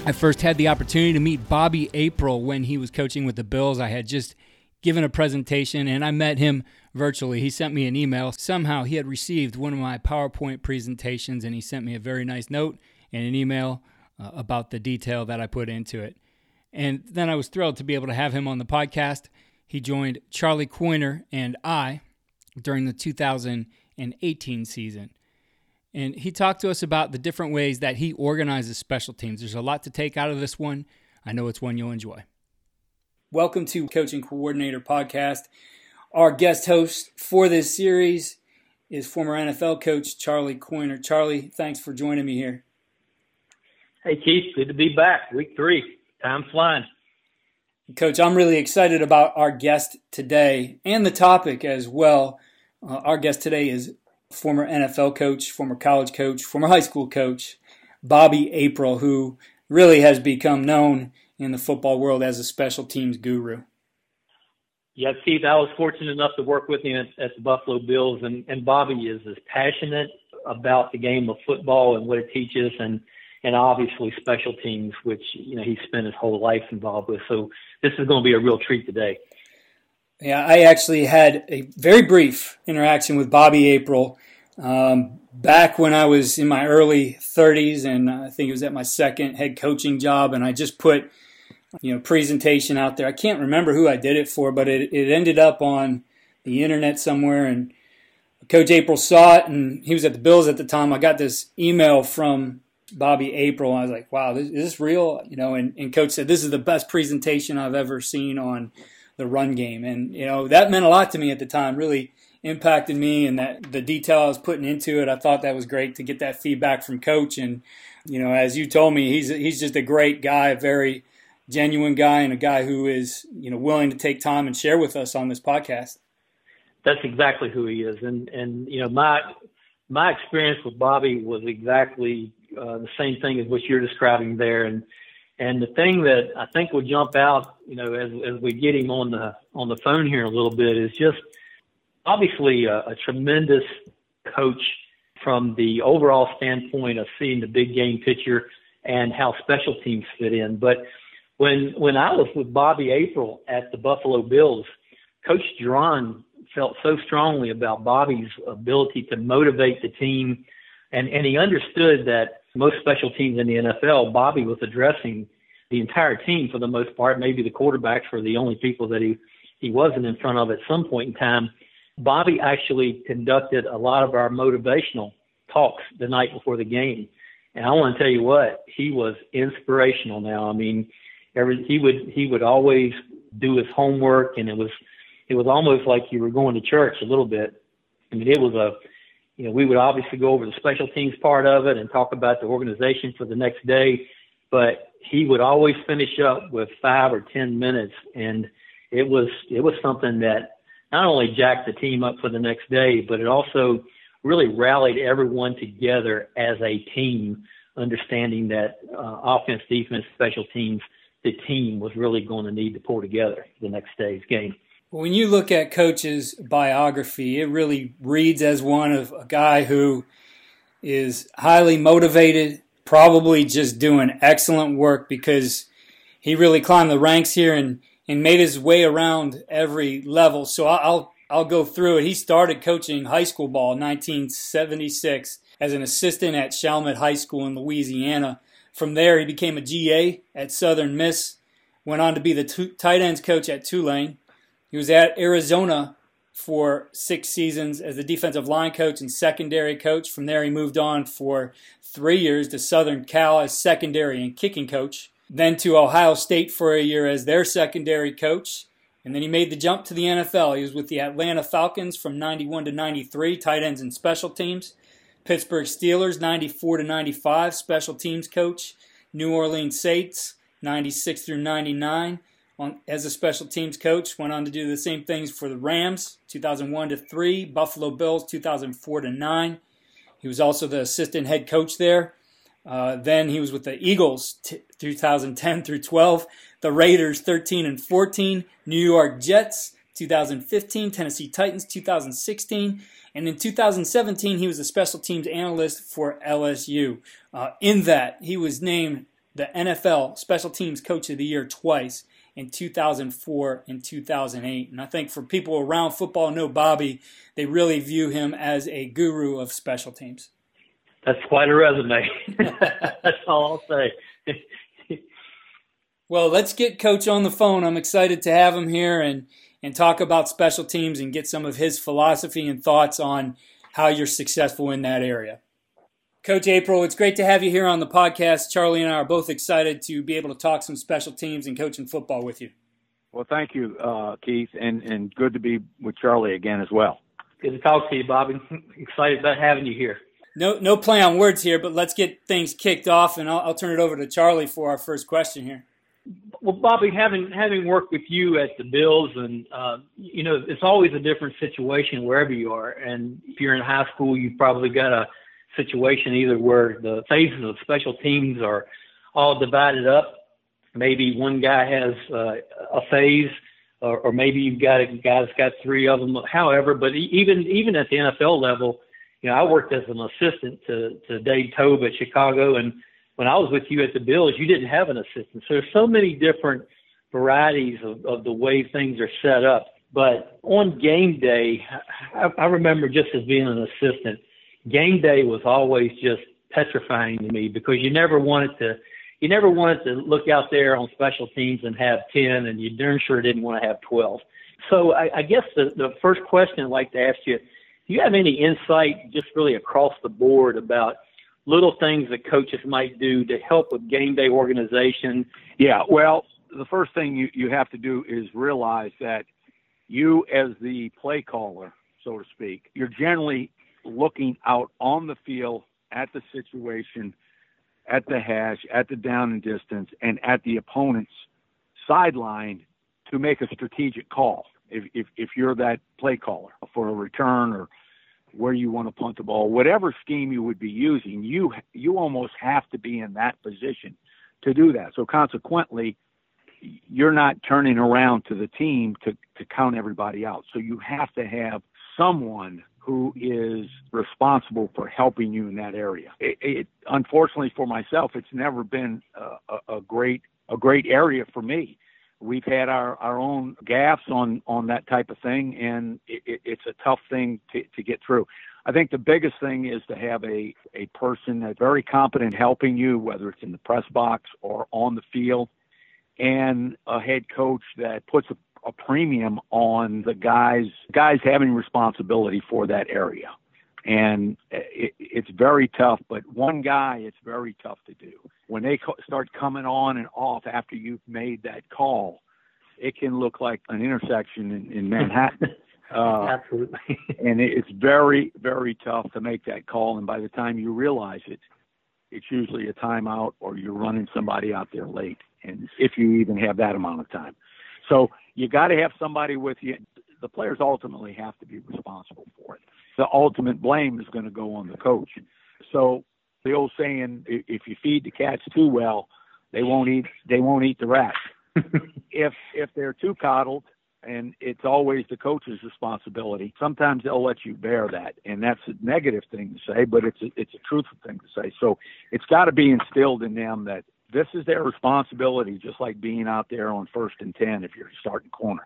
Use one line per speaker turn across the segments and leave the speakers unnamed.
I first had the opportunity to meet Bobby April when he was coaching with the Bills. I had just given a presentation, and I met him virtually. He sent me an email. Somehow he had received one of my PowerPoint presentations, and he sent me a very nice note and an email about the detail that I put into it. And then I was thrilled to be able to have him on the podcast. He joined Charlie Coiner and I during the 2018 season. And he talked to us about the different ways that he organizes special teams. There's a lot to take out of this one. I know it's one you'll enjoy. Welcome to Coaching Coordinator Podcast. Our guest host for this series is former NFL coach Charlie Coiner. Charlie, thanks for joining me here.
Hey, Keith. Good to be back. Week 3. Time's flying.
Coach, I'm really excited about our guest today and the topic as well. Our guest today is former NFL coach, former college coach, former high school coach, Bobby April, who really has become known in the football world as a special teams guru.
Yeah, Keith, I was fortunate enough to work with him at the Buffalo Bills, and Bobby is as passionate about the game of football and what it teaches, and obviously special teams, which he spent his whole life involved with. So this is going to be a real treat today.
Yeah, I actually had a very brief interaction with Bobby April back when I was in my early 30s, and I think it was at my second head coaching job, and I just put presentation out there. I can't remember who I did it for, but it ended up on the internet somewhere, and Coach April saw it, and he was at the Bills at the time. I got this email from Bobby April, and I was like, wow, is this real? And Coach said, this is the best presentation I've ever seen on the run game. And, that meant a lot to me at the time, really impacted me, and that the detail I was putting into it, I thought that was great to get that feedback from Coach. And, as you told me, he's just a great guy, a very genuine guy, and a guy who is, willing to take time and share with us on this podcast.
That's exactly who he is. And my experience with Bobby was exactly the same thing as what you're describing there. And the thing that I think will jump out, as we get him on the phone here a little bit, is just obviously a tremendous coach from the overall standpoint of seeing the big game picture and how special teams fit in. But when I was with Bobby April at the Buffalo Bills, Coach Duran felt so strongly about Bobby's ability to motivate the team, and he understood that most special teams in the NFL, Bobby was addressing the entire team for the most part. Maybe the quarterbacks were the only people that he wasn't in front of at some point in time. Bobby actually conducted a lot of our motivational talks the night before the game. And I want to tell you what, he was inspirational now. I mean, he would always do his homework, and it was almost like you were going to church a little bit. I mean, it was we would obviously go over the special teams part of it and talk about the organization for the next day, but he would always finish up with 5 or 10 minutes, and it was something that not only jacked the team up for the next day, but it also really rallied everyone together as a team, understanding that offense, defense, special teams, the team was really going to need to pull together for the next day's game.
When you look at Coach's biography, it really reads as one of a guy who is highly motivated, probably just doing excellent work, because he really climbed the ranks here and made his way around every level. So I'll go through it. He started coaching high school ball in 1976 as an assistant at Chalmette High School in Louisiana. From there, he became a GA at Southern Miss, went on to be the tight ends coach at Tulane. He was at Arizona for 6 seasons as the defensive line coach and secondary coach. From there, he moved on for 3 years to Southern Cal as secondary and kicking coach. Then to Ohio State for a year as their secondary coach. And then he made the jump to the NFL. He was with the Atlanta Falcons from 91 to 93, tight ends and special teams. Pittsburgh Steelers, 94 to 95, special teams coach. New Orleans Saints, 96 through 99. As a special teams coach, went on to do the same things for the Rams, 2001 to 3, Buffalo Bills, 2004 to 9. He was also the assistant head coach there. Then he was with the Eagles, 2010 through 12, the Raiders, 13 and 14, New York Jets, 2015, Tennessee Titans, 2016, and in 2017 he was a special teams analyst for LSU. In that, he was named the NFL Special Teams Coach of the Year twice, in 2004 and 2008. And I think for people around football know Bobby, they really view him as a guru of special teams.
That's quite a resume. That's all I'll say.
Well, let's get Coach on the phone. I'm excited to have him here and talk about special teams and get some of his philosophy and thoughts on how you're successful in that area. Coach April, it's great to have you here on the podcast. Charlie and I are both excited to be able to talk some special teams and coaching football with you.
Well, thank you, Keith, and good to be with Charlie again as well.
Good to talk to you, Bobby. Excited about having you here.
No play on words here, but let's get things kicked off, and I'll turn it over to Charlie for our first question here.
Well, Bobby, having worked with you at the Bills, and it's always a different situation wherever you are. And if you're in high school, you've probably got a situation either where the phases of special teams are all divided up. Maybe one guy has a phase, or maybe you've got a guy that's got three of them. However, but even at the NFL level, I worked as an assistant to Dave Tobe at Chicago, and when I was with you at the Bills, you didn't have an assistant. So there's so many different varieties of the way things are set up. But on game day, I remember just as being an assistant, game day was always just petrifying to me because you never wanted to look out there on special teams and have 10, and you darn sure didn't want to have 12. So I guess the first question I'd like to ask you, do you have any insight just really across the board about little things that coaches might do to help with game day organization?
Yeah, well, the first thing you have to do is realize that you, as the play caller, so to speak, you're generally looking out on the field at the situation, at the hash, at the down and distance, and at the opponent's sideline to make a strategic call. If you're that play caller for a return or where you want to punt the ball, whatever scheme you would be using, you almost have to be in that position to do that. So consequently, you're not turning around to the team to count everybody out. So you have to have someone who is responsible for helping you in that area. It unfortunately for myself, it's never been a great area for me. We've had our own gaffes on that type of thing, and it's a tough thing to get through. I think the biggest thing is to have a person that's very competent helping you, whether it's in the press box or on the field, and a head coach that puts a premium on the guys having responsibility for that area. And it's very tough, but one guy, it's very tough to do. When they start coming on and off after you've made that call, it can look like an intersection in Manhattan.
Absolutely.
And it's very, very tough to make that call. And by the time you realize it, it's usually a timeout or you're running somebody out there late. And if you even have that amount of time. So you got to have somebody with you. The players ultimately have to be responsible for it. The ultimate blame is going to go on the coach. So the old saying, if you feed the cats too well, they won't eat the rats. If they're too coddled, and it's always the coach's responsibility, sometimes they'll let you bear that. And that's a negative thing to say, but it's a truthful thing to say. So it's got to be instilled in them that this is their responsibility, just like being out there on 1st and 10 if you're starting corner.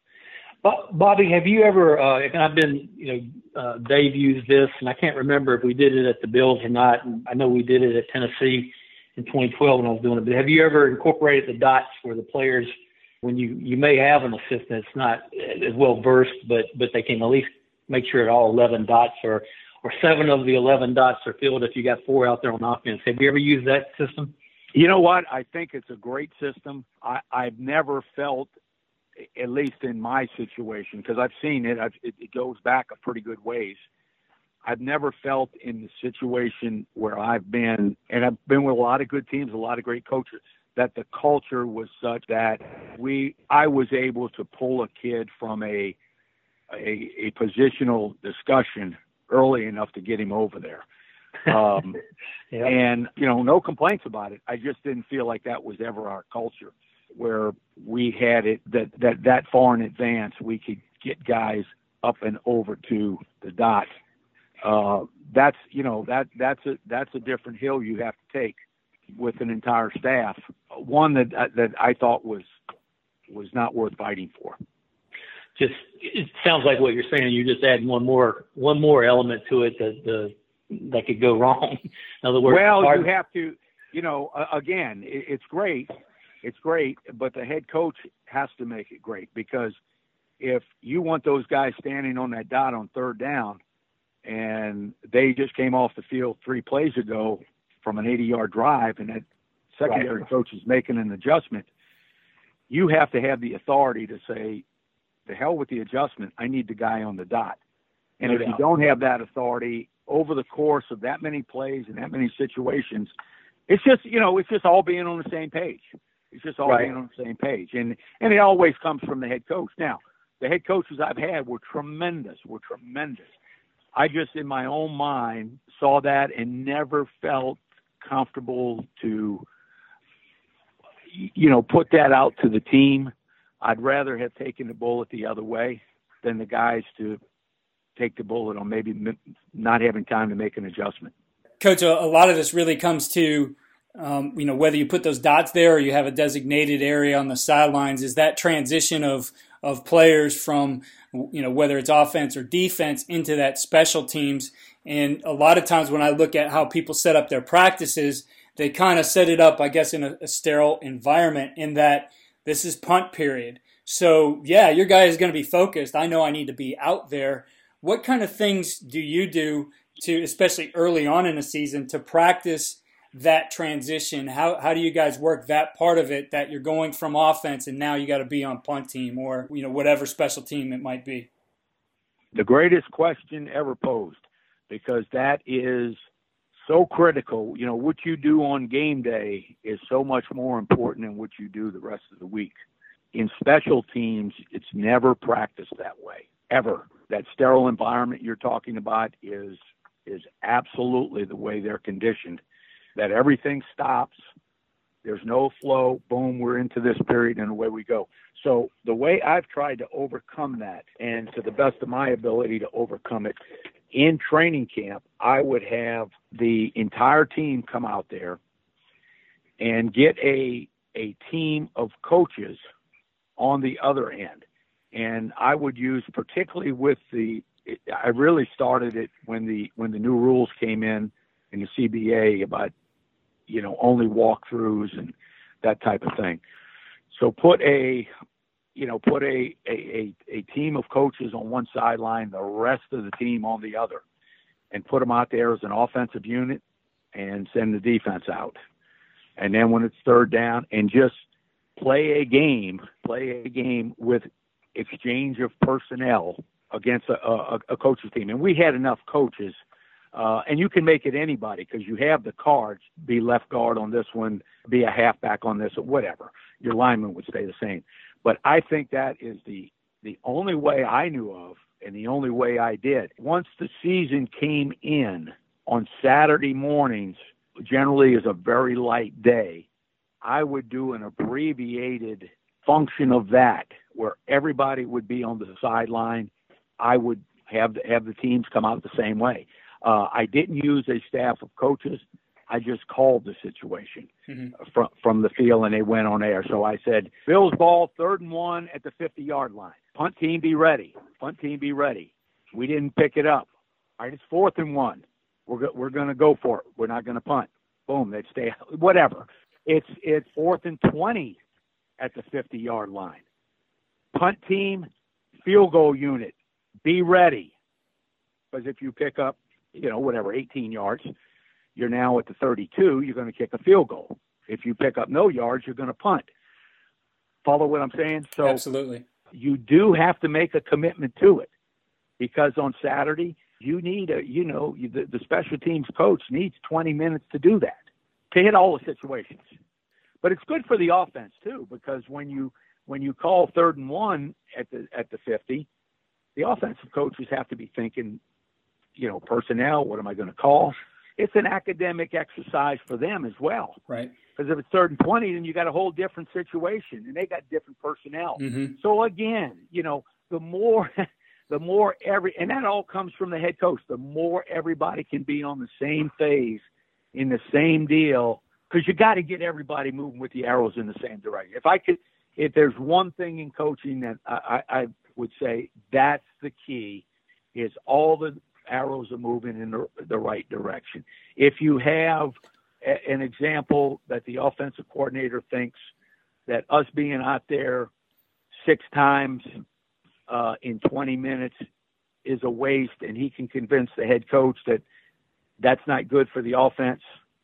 Bobby, have you ever, and I've been, Dave used this, and I can't remember if we did it at the Bills or not. And I know we did it at Tennessee in 2012 when I was doing it. But have you ever incorporated the dots for the players when you may have an assistant that's not as well versed, but they can at least make sure that all 11 dots or 7 of the 11 dots are filled if you got 4 out there on offense? Have you ever used that system?
You know what? I think it's a great system. I've never felt, at least in my situation, because I've seen it, it goes back a pretty good ways. I've never felt in the situation where I've been, and I've been with a lot of good teams, a lot of great coaches, that the culture was such that I was able to pull a kid from a positional discussion early enough to get him over there.
Yep.
And, no complaints about it. I just didn't feel like that was ever our culture, where we had it that far in advance, we could get guys up and over to the dot. That's a different hill you have to take with an entire staff, one that I thought was not worth fighting for.
Just, it sounds like what you're saying. You just add one more element to it that could go wrong. In other words,
you have to, again, it's great, but the head coach has to make it great, because if you want those guys standing on that dot on third down, and they just came off the field 3 plays ago from an 80-yard drive, and that secondary coach is making an adjustment, you have to have the authority to say, the hell with the adjustment, I need the guy on the dot. And if you don't have that authority over the course of that many plays and that many situations, it's just all being on the same page. It's just all being on the same page. And it always comes from the head coach. Now, the head coaches I've had were tremendous. I just, in my own mind, saw that and never felt comfortable to, put that out to the team. I'd rather have taken the bullet the other way than the guys to take the bullet on maybe not having time to make an adjustment.
Coach, a lot of this really comes to, whether you put those dots there or you have a designated area on the sidelines, is that transition of players from, whether it's offense or defense into that special teams. And a lot of times when I look at how people set up their practices, they kind of set it up, I guess, in a sterile environment, in that this is punt period. So, yeah, your guy is going to be focused. I know I need to be out there. What kind of things do you do to, especially early on in the season, to practice that transition? How do you guys work that part of it, that you're going from offense and now you got to be on punt team or, whatever special team it might be?
The greatest question ever posed, because that is so critical. What you do on game day is so much more important than what you do the rest of the week. In special teams, it's never practiced that way, ever. That sterile environment you're talking about is absolutely the way they're conditioned, that everything stops. There's no flow. Boom, we're into this period, and away we go. So the way I've tried to overcome that, and to the best of my ability to overcome it, in training camp, I would have the entire team come out there and get a team of coaches on the other end. And I would use, particularly I really started it when the new rules came in the CBA about, only walkthroughs and that type of thing. So put a team of coaches on one sideline, the rest of the team on the other, and put them out there as an offensive unit and send the defense out. And then when it's third down, and just play a game with exchange of personnel against a coach's team. And we had enough coaches, and you can make it anybody, because you have the cards, be left guard on this one, be a halfback on this, or whatever. Your lineman would stay the same. But I think that is the only way I knew of, and the only way I did. Once the season came in on Saturday mornings, generally is a very light day, I would do an abbreviated function of that, where everybody would be on the sideline. I would have the teams come out the same way. I didn't use a staff of coaches. I just called the situation from the field, and they went on air. So I said, Bills ball, 3rd and 1 at the 50-yard line. Punt team, be ready. Punt team, be ready. We didn't pick it up. All right, it's 4th and 1. We're going to go for it. We're not going to punt. Boom, they'd stay, whatever. It's 4th and 20 at the 50-yard line. Punt team, field goal unit, be ready. Because if you pick up, 18 yards, you're now at the 32, you're going to kick a field goal. If you pick up no yards, you're going to punt. Follow what I'm saying? So
absolutely.
You do have to make a commitment to it, because on Saturday, you need the special teams coach needs 20 minutes to do that, to hit all the situations. But it's good for the offense too, because when you call 3rd and 1 at the 50, the offensive coaches have to be thinking, personnel, what am I going to call? It's an academic exercise for them as well. Right. Because if it's 3rd and 20, then you got a whole different situation, and they got different personnel. Mm-hmm. So again, the more and that all comes from the head coach, the more everybody can be on the same phase in the same deal, because you got to get everybody moving with the arrows in the same direction. If there's one thing in coaching that I would say that's the key, is all the arrows are moving in the right direction. If you have an example that the offensive coordinator thinks that us being out there 6 times in 20 minutes is a waste, and he can convince the head coach that that's not good for the offense,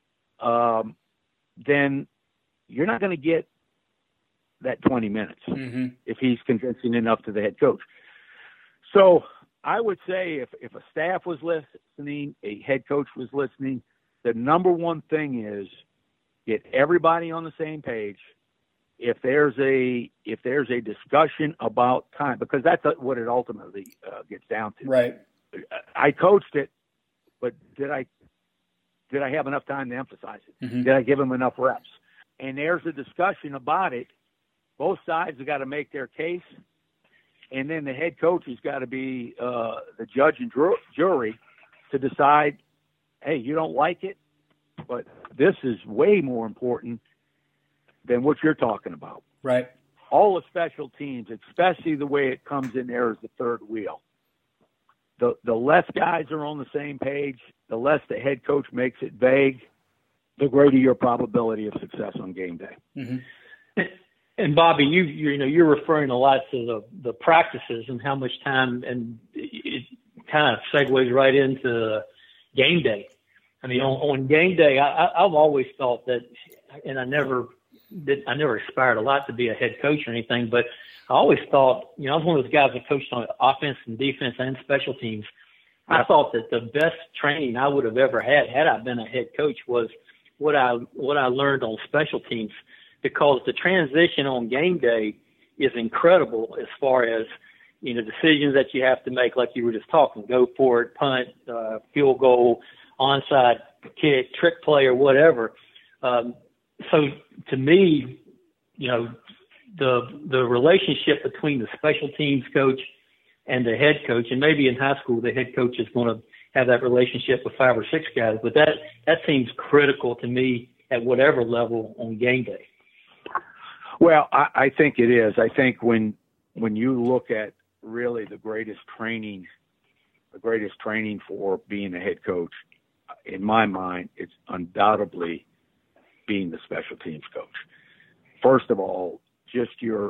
then you're not going to get that 20 minutes if he's convincing enough to the head coach. So I would say if a staff was listening, a head coach was listening, the number one thing is get everybody on the same page. If there's a discussion about time, because that's what it ultimately gets down to.
Right.
I coached it, but did I have enough time to emphasize it? Did I give them enough reps? And there's a discussion about it. Both sides have got to make their case, and then the head coach has got to be the judge and jury to decide, hey, you don't like it, but this is way more important than what you're talking about.
Right.
All the special teams, especially the way it comes in there as the third wheel. The less guys are on the same page, the less the head coach makes it vague, the greater your probability of success on game day.
And Bobby, you're referring a lot to the practices and how much time, and it kind of segues right into game day. I mean, on game day, I've always thought that, and I never aspired a lot to be a head coach or anything, but I always thought, I was one of those guys that coached on offense and defense and special teams. I thought that the best training I would have ever had I been a head coach, was what I learned on special teams, because the transition on game day is incredible as far as, decisions that you have to make, like you were just talking, go for it, punt, field goal, onside kick, trick play, or whatever. So to me, the relationship between the special teams coach and the head coach, and maybe in high school the head coach is going to have that relationship with 5 or 6 guys, but that seems critical to me at whatever level on game day.
Well, I think it is. I think when you look at really the greatest training for being a head coach, in my mind, it's undoubtedly being the special teams coach. First of all, just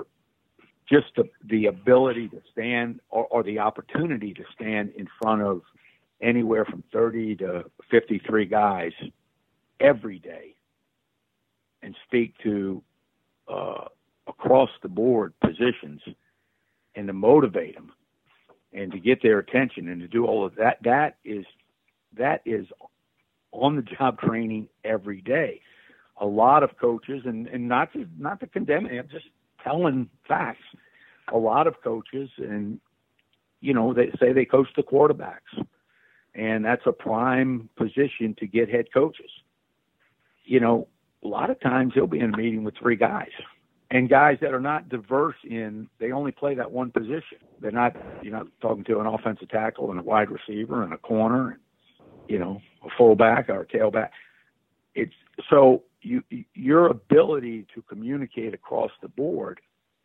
the ability to stand, or the opportunity to stand in front of anywhere from 30 to 53 guys every day and speak to across the board positions, and to motivate them and to get their attention and to do all of that. That is on the job training every day. A lot of coaches, and not to condemn it, I'm just telling facts. A lot of coaches, and they say they coach the quarterbacks, and that's a prime position to get head coaches. A lot of times he'll be in a meeting with 3 guys, and guys that are not diverse they only play that one position. They're not, talking to an offensive tackle and a wide receiver and a corner, and, a fullback or a tailback. It's so your ability to communicate across the board.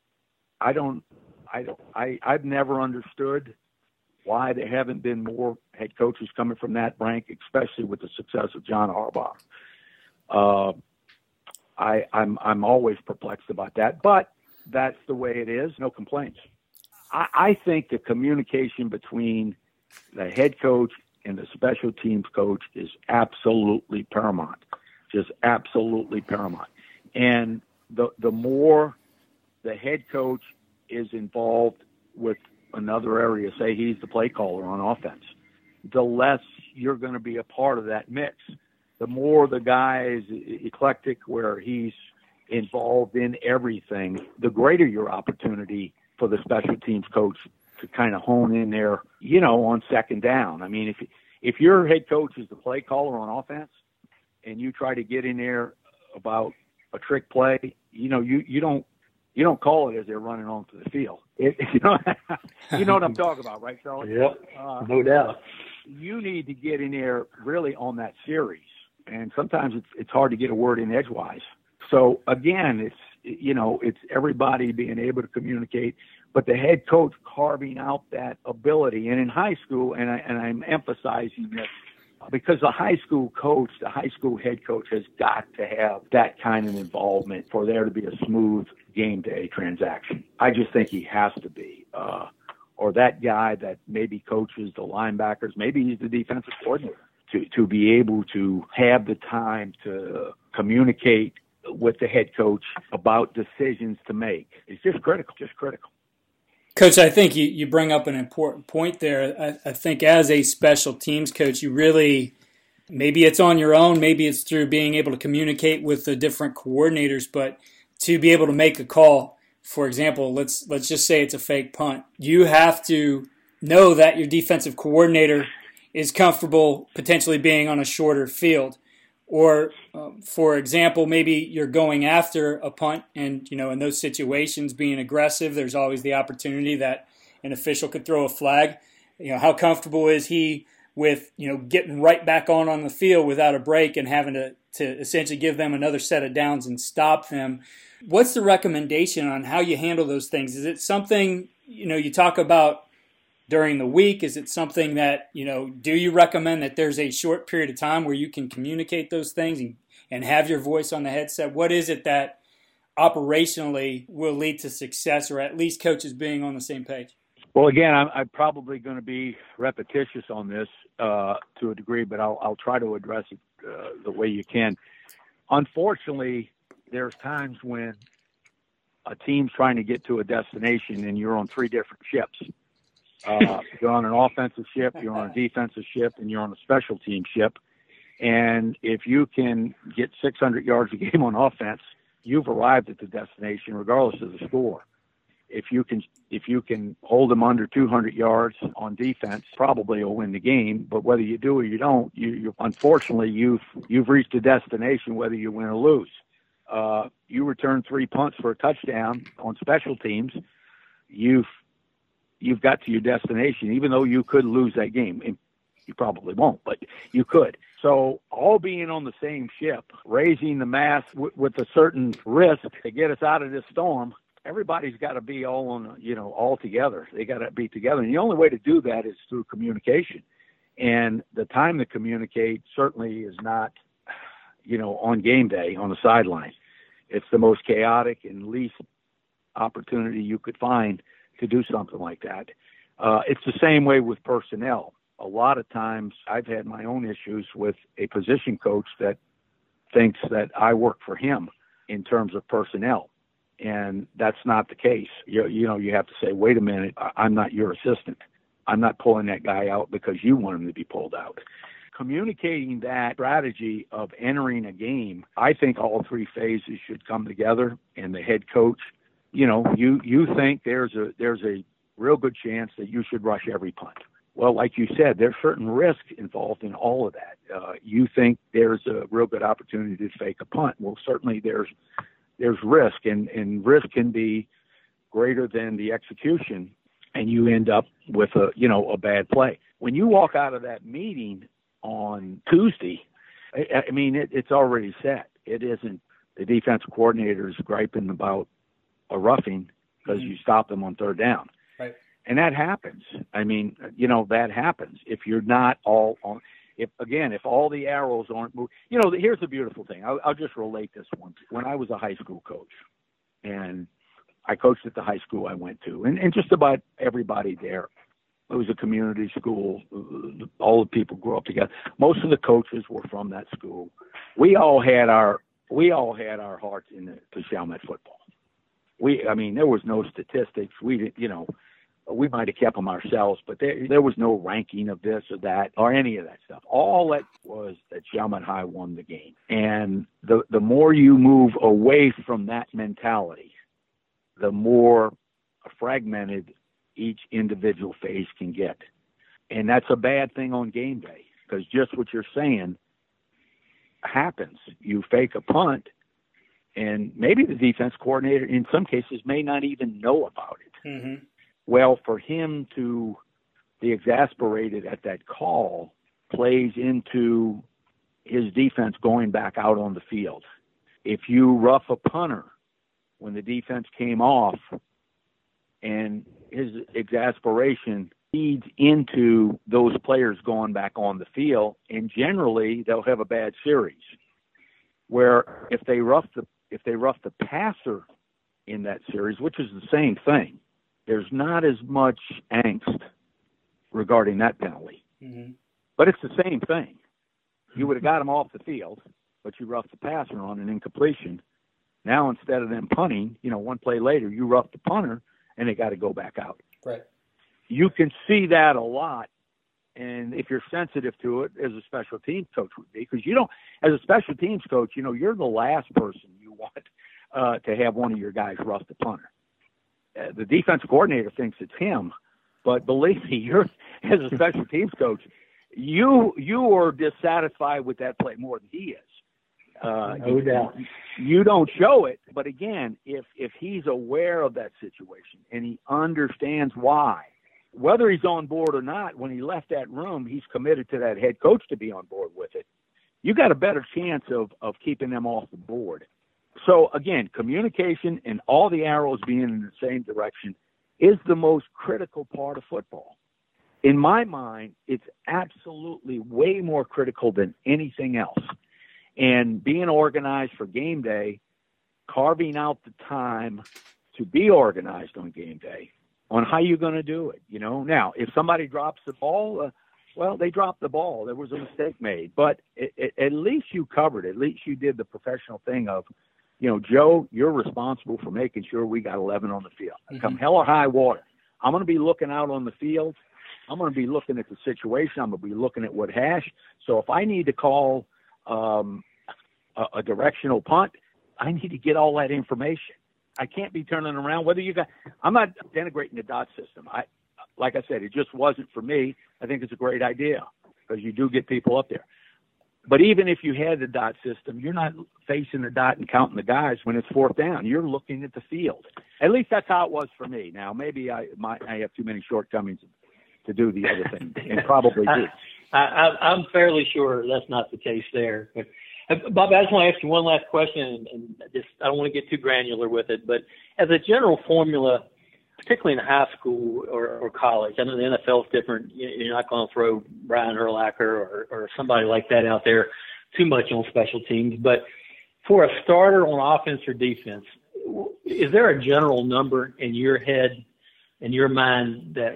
I've never understood why there haven't been more head coaches coming from that rank, especially with the success of John Harbaugh. I'm always perplexed about that, but that's the way it is. No complaints. I think the communication between the head coach and the special teams coach is absolutely paramount, just absolutely paramount. And the more the head coach is involved with another area, say he's the play caller on offense, the less you're going to be a part of that mix. The more the guy is eclectic, where he's involved in everything, the greater your opportunity for the special teams coach to kind of hone in there, on second down. I mean, if your head coach is the play caller on offense and you try to get in there about a trick play, you don't call it as they're running onto the field. You know what I'm talking about, right, Charlie?
Yep, no doubt.
You need to get in there really on that series. And sometimes it's hard to get a word in edgewise. So again, it's everybody being able to communicate, but the head coach carving out that ability. And in high school, and I'm emphasizing this, because the high school coach, the high school head coach has got to have that kind of involvement for there to be a smooth game day transaction. I just think he has to be. Or that guy that maybe coaches the linebackers, maybe he's the defensive coordinator, to be able to have the time to communicate with the head coach about decisions to make. It's just critical.
Coach, I think you bring up an important point there. I think as a special teams coach, you really, maybe it's on your own, maybe it's through being able to communicate with the different coordinators, but to be able to make a call, for example, let's just say it's a fake punt. You have to know that your defensive coordinator is comfortable potentially being on a shorter field. Or, for example, maybe you're going after a punt and, in those situations being aggressive, there's always the opportunity that an official could throw a flag. How comfortable is he with, getting right back on the field without a break and having to essentially give them another set of downs and stop them? What's the recommendation on how you handle those things? Is it something, you talk about during the week? Is it something that, do you recommend that there's a short period of time where you can communicate those things and have your voice on the headset? What is it that operationally will lead to success, or at least coaches being on the same page?
Well, again, I'm probably going to be repetitious on this to a degree, but I'll try to address it the way you can. Unfortunately, there's times when a team's trying to get to a destination and you're on three different ships. You're on an offensive ship, you're on a defensive ship, and you're on a special team ship. And if you can get 600 yards a game on offense, you've arrived at the destination regardless of the score. If you can hold them under 200 yards on defense, probably you'll win the game. But whether you do or you don't, unfortunately you've reached a destination whether you win or lose. You return 3 punts for a touchdown on special teams, you've got to your destination, even though you could lose that game. And you probably won't, but you could. So all being on the same ship, raising the mast with a certain risk to get us out of this storm, everybody's got to be all together. They got to be together. And the only way to do that is through communication. And the time to communicate certainly is not, on game day on the sideline. It's the most chaotic and least opportunity you could find to do something like that. It's the same way with personnel. A lot of times I've had my own issues with a position coach that thinks that I work for him in terms of personnel. And that's not the case. You have to say, wait a minute, I'm not your assistant. I'm not pulling that guy out because you want him to be pulled out. Communicating that strategy of entering a game, I think all three phases should come together, and the head coach, you think there's a real good chance that you should rush every punt. Well, like you said, there's certain risk involved in all of that. You think there's a real good opportunity to fake a punt. Well, certainly there's risk, and risk can be greater than the execution, and you end up with a bad play. When you walk out of that meeting on Tuesday, I mean, it's already set. It isn't the defense coordinator's griping about a roughing because you stop them on third down.
Right.
And that happens. I mean, that happens. If you're not all on, if all the arrows aren't moving, here's the beautiful thing. I'll just relate this one. When I was a high school coach, and I coached at the high school I went to, and just about everybody there, it was a community school. All the people grew up together. Most of the coaches were from that school. We all had our hearts to Chalmette football. There was no statistics. We didn't, we might have kept them ourselves, but there was no ranking of this or that or any of that stuff. All that was that Chalmette High won the game. And the more you move away from that mentality, the more fragmented each individual phase can get. And that's a bad thing on game day, because just what you're saying happens. You fake a punt, and maybe the defense coordinator in some cases may not even know about it. Mm-hmm. Well, for him to be exasperated at that call plays into his defense going back out on the field. If you rough a punter when the defense came off, and his exasperation feeds into those players going back on the field, and generally they'll have a bad series. Where if they rough the passer in that series, which is the same thing, there's not as much angst regarding that penalty. Mm-hmm. But it's the same thing. You would have got him off the field, but you roughed the passer on an incompletion. Now instead of them punting, one play later, you rough the punter, and they got to go back out.
Right.
You can see that a lot, and if you're sensitive to it, as a special teams coach would be, because as a special teams coach, you're the last person you want to have one of your guys rough the punter. The defensive coordinator thinks it's him, but believe me, you're as a special teams coach, you are dissatisfied with that play more than he is.
No doubt.
You don't show it, but again, if he's aware of that situation and he understands why, whether he's on board or not, when he left that room, he's committed to that head coach to be on board with it. You got a better chance of keeping them off the board. So again, communication and all the arrows being in the same direction is the most critical part of football. In my mind, it's absolutely way more critical than anything else. And being organized for game day, carving out the time to be organized on game day, on how you're going to do it. Now, if somebody drops the ball, they dropped the ball. There was a mistake made. But at least you covered it. At least you did the professional thing of, Joe, you're responsible for making sure we got 11 on the field. Mm-hmm. Come hell or high water, I'm going to be looking out on the field. I'm going to be looking at the situation. I'm going to be looking at what hash. So if I need to call a directional punt, I need to get all that information. I can't be turning around. I'm not denigrating the dot system. Like I said, it just wasn't for me. I think it's a great idea because you do get people up there. But even if you had the dot system, you're not facing the dot and counting the guys when it's fourth down. You're looking at the field. At least that's how it was for me. Now, maybe I have too many shortcomings to do the other thing, and probably do.
I'm fairly sure that's not the case there. But Bob, I just want to ask you one last question, and I don't want to get too granular with it, but as a general formula, particularly in high school or college, I know the NFL is different. You're not going to throw Brian Urlacher or somebody like that out there too much on special teams. But for a starter on offense or defense, is there a general number in your head, in your mind, that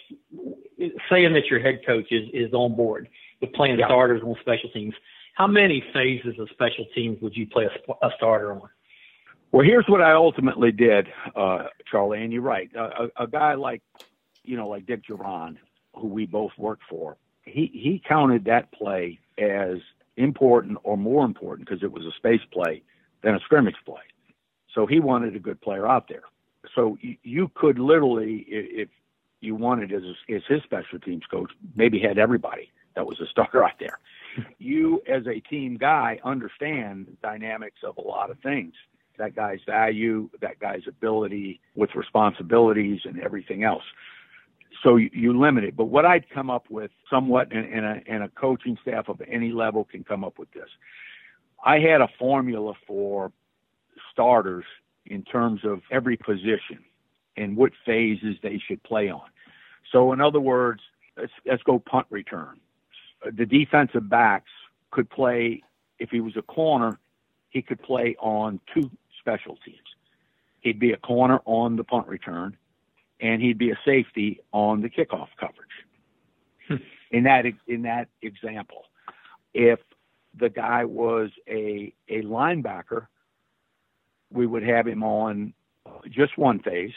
saying that your head coach is on board with playing starters on special teams? How many phases of special teams would you play a starter on?
Well, here's what I ultimately did, Charlie, and you're right. A guy like Dick Duran, who we both worked for, he counted that play as important or more important because it was a space play than a scrimmage play. So he wanted a good player out there. So you could literally, if you wanted as his special teams coach, maybe had everybody that was a starter out there. You, as a team guy, understand the dynamics of a lot of things. That guy's value, that guy's ability with responsibilities and everything else. So you limit it. But what I'd come up with somewhat, and a coaching staff of any level can come up with this. I had a formula for starters in terms of every position and what phases they should play on. So in other words, let's go punt return. The defensive backs could play, if he was a corner, he could play on two special teams. He'd be a corner on the punt return, and he'd be a safety on the kickoff coverage. In that example, if the guy was a linebacker, we would have him on just one phase.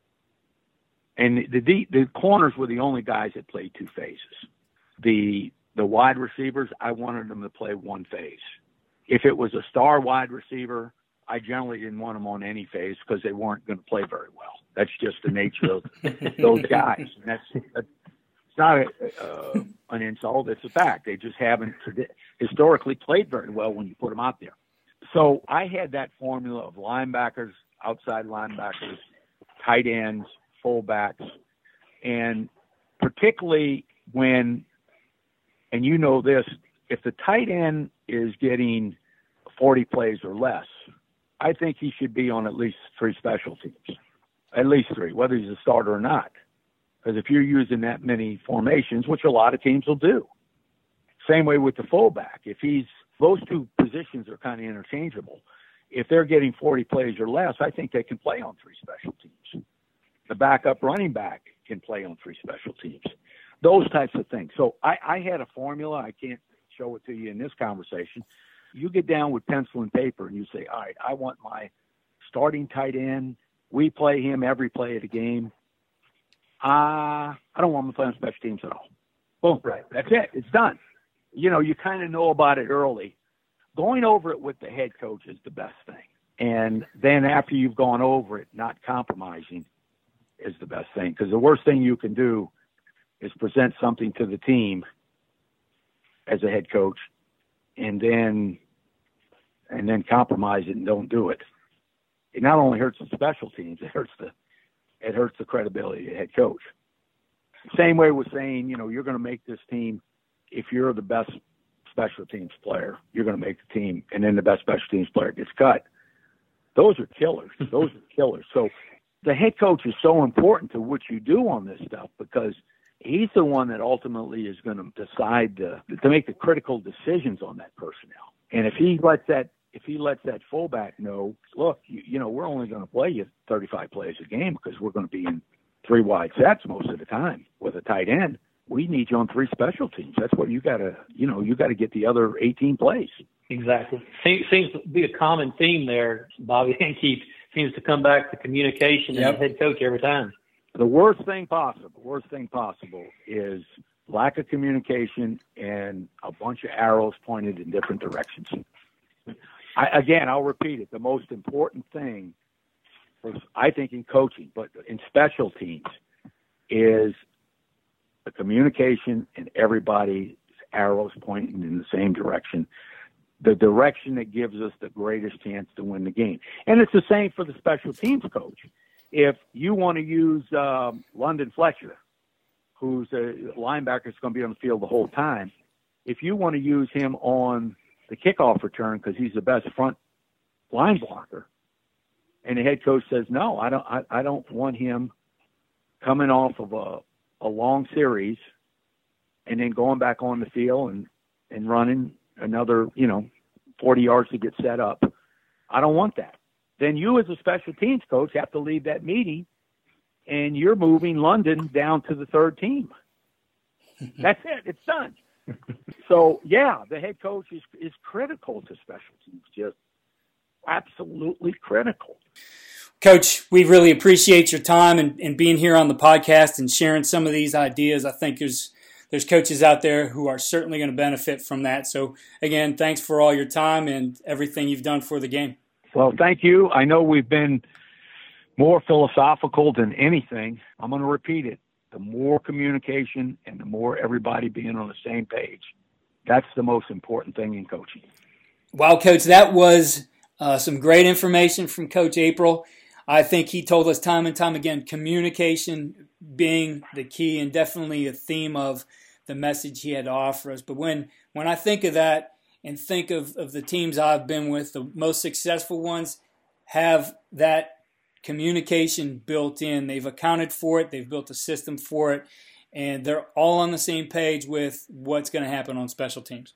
And the corners were the only guys that played two phases. The wide receivers, I wanted them to play one phase. If it was a star wide receiver, I generally didn't want them on any phase because they weren't going to play very well. That's just the nature of those guys. And it's not an insult. It's a fact. They just haven't historically played very well when you put them out there. So I had that formula of linebackers, outside linebackers, tight ends, fullbacks, and particularly when, and you know this, if the tight end is getting 40 plays or less, I think he should be on at least 3 special teams. At least 3, whether he's a starter or not. Because if you're using that many formations, which a lot of teams will do. Same way with the fullback. Those 2 positions are kind of interchangeable. If they're getting 40 plays or less, I think they can play on 3 special teams. The backup running back can play on 3 special teams. Those types of things. So I had a formula. I can't show it to you in this conversation. You get down with pencil and paper and you say, all right, I want my starting tight end. We play him every play of the game. I don't want him to play on special teams at all. Boom. Right. That's it. It's done. You kind of know about it early. Going over it with the head coach is the best thing. And then after you've gone over it, not compromising is the best thing. Because the worst thing you can do is present something to the team as a head coach and then compromise it and don't do it. It not only hurts the special teams, it hurts the credibility of the head coach. Same way with saying, you're going to make this team, if you're the best special teams player, you're going to make the team, and then the best special teams player gets cut. Those are killers. So the head coach is so important to what you do on this stuff because he's the one that ultimately is going to decide to make the critical decisions on that personnel. And if he lets that fullback know, look, we're only going to play you 35 plays a game because we're going to be in 3 wide sets most of the time with a tight end. We need you on 3 special teams. That's what you got to get the other 18 plays.
Exactly. Seems to be a common theme there. Bobby and Keith seems to come back to communication and the head coach every time.
The worst thing possible is lack of communication and a bunch of arrows pointed in different directions. I'll repeat it. The most important thing, I think, in coaching, but in special teams, is the communication and everybody's arrows pointing in the same direction, the direction that gives us the greatest chance to win the game. And it's the same for the special teams coach. If you want to use London Fletcher, who's a linebacker that's going to be on the field the whole time, if you want to use him on the kickoff return because he's the best front line blocker, and the head coach says, no, I don't want him coming off of a long series and then going back on the field and running another, 40 yards to get set up. I don't want that. Then you as a special teams coach have to leave that meeting and you're moving London down to the 3rd team. That's it. It's done. So, the head coach is critical to special teams, just absolutely critical.
Coach, we really appreciate your time and being here on the podcast and sharing some of these ideas. I think there's coaches out there who are certainly going to benefit from that. So, again, thanks for all your time and everything you've done for the game.
Well, thank you. I know we've been more philosophical than anything. I'm going to repeat it. The more communication and the more everybody being on the same page, that's the most important thing in coaching.
Wow, Coach, that was some great information from Coach April. I think he told us time and time again, communication being the key and definitely a theme of the message he had to offer us. But when I think of that and think of the teams I've been with, the most successful ones have that communication built in. They've accounted for it. They've built a system for it. And they're all on the same page with what's going to happen on special teams.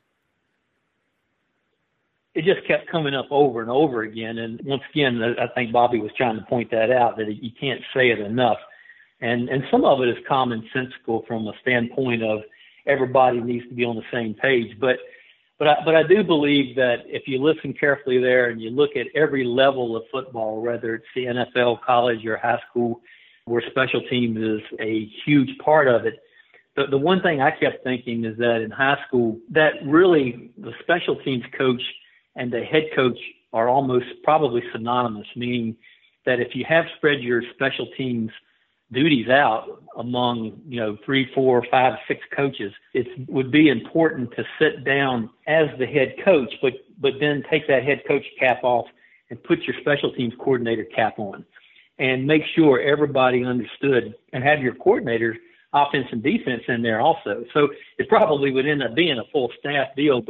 It just kept coming up over and over again. And once again, I think Bobby was trying to point that out, that you can't say it enough. And some of it is commonsensical from a standpoint of everybody needs to be on the same page. But I do believe that if you listen carefully there and you look at every level of football, whether it's the NFL, college, or high school, where special teams is a huge part of it, the one thing I kept thinking is that in high school, that really the special teams coach and the head coach are almost probably synonymous, meaning that if you have spread your special teams duties out among, 3, 4, 5, 6 coaches, it would be important to sit down as the head coach, but then take that head coach cap off and put your special teams coordinator cap on and make sure everybody understood and have your coordinators, offense and defense, in there also. So it probably would end up being a full staff deal, but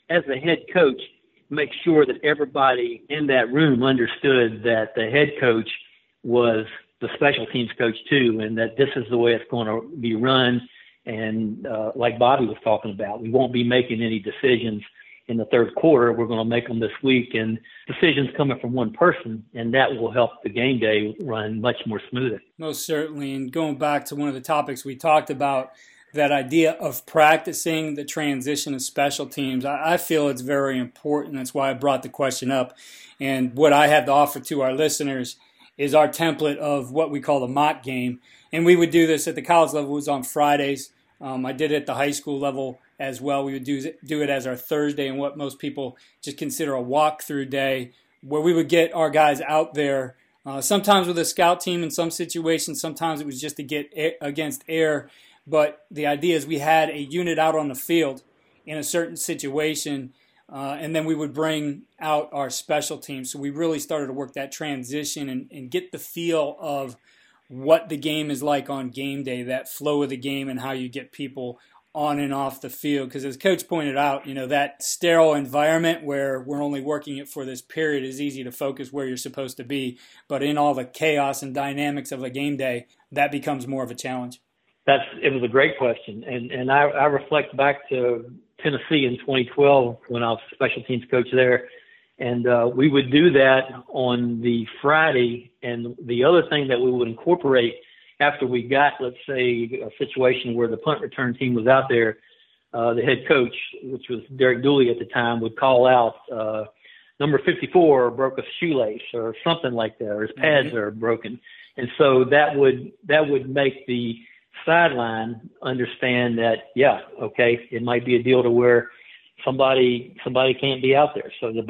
as the head coach, make sure that everybody in that room understood that the head coach was the special teams coach too, and that this is the way it's going to be run. And like Bobby was talking about, we won't be making any decisions in the third quarter. We're going to make them this week, and decisions coming from one person, and that will help the game day run much more smoother.
Most certainly. And going back to one of the topics we talked about, that idea of practicing the transition of special teams, I feel it's very important. That's why I brought the question up. And what I have to offer to our listeners is our template of what we call the mock game. And we would do this at the college level. It was on Fridays. I did it at the high school level as well. We would do it as our Thursday and what most people just consider a walkthrough day, where we would get our guys out there, sometimes with a scout team in some situations. Sometimes it was just to get against air. But the idea is we had a unit out on the field in a certain situation, and then we would bring out our special teams. So we really started to work that transition and get the feel of what the game is like on game day, that flow of the game and how you get people on and off the field. Because as Coach pointed out, that sterile environment where we're only working it for this period is easy to focus where you're supposed to be. But in all the chaos and dynamics of a game day, that becomes more of a challenge.
It was a great question. And I reflect back to Tennessee in 2012 when I was special teams coach there. And we would do that on the Friday. And the other thing that we would incorporate after we got, let's say, a situation where the punt return team was out there, the head coach, which was Derek Dooley at the time, would call out number 54 broke a shoelace or something like that, or his pads are broken. And so that would make the sideline understand that, it might be a deal to where somebody can't be out there. So the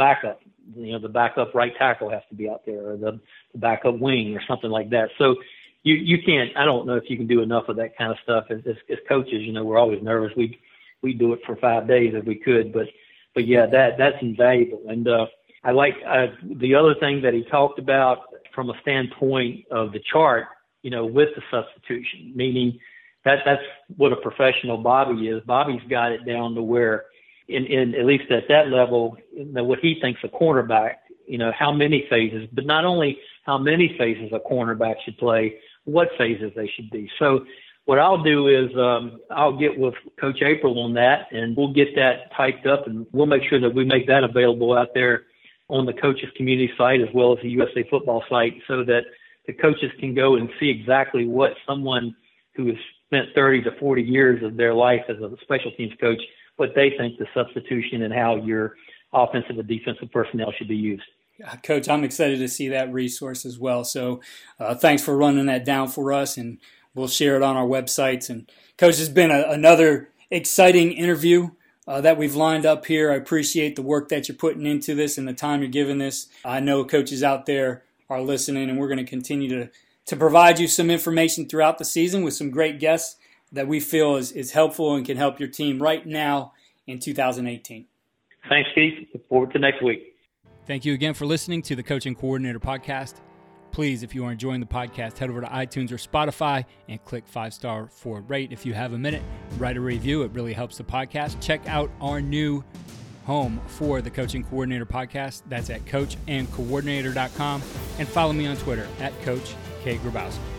backup right tackle has to be out there, or the backup wing or something like that. So you can't, I don't know if you can do enough of that kind of stuff. As coaches, we're always nervous. We do it for 5 days if we could, but yeah, that's invaluable. And I like the other thing that he talked about from a standpoint of the chart, with the substitution, meaning that's what a professional Bobby is. Bobby's got it down to where, in at least at that level, what he thinks a cornerback, how many phases, but not only how many phases a cornerback should play, what phases they should be. So what I'll do is I'll get with Coach April on that, and we'll get that typed up, and we'll make sure that we make that available out there on the coaches community site as well as the USA Football site, so that the coaches can go and see exactly what someone who has spent 30 to 40 years of their life as a special teams coach, what they think the substitution and how your offensive and defensive personnel should be used.
Coach, I'm excited to see that resource as well. So thanks for running that down for us, and we'll share it on our websites. And Coach, it's been another exciting interview that we've lined up here. I appreciate the work that you're putting into this and the time you're giving this. I know coaches out there are listening, and we're going to continue to provide you some information throughout the season with some great guests that we feel is helpful and can help your team right now in 2018.
Thanks, Keith. Look forward to next week.
Thank you again for listening to the Coaching Coordinator Podcast. Please, if you are enjoying the podcast, head over to iTunes or Spotify and click 5-star for rate. If you have a minute, write a review. It really helps the podcast. Check out our new home for the Coaching Coordinator Podcast. That's at coachandcoordinator.com. And follow me on Twitter at Coach K. Grabowski.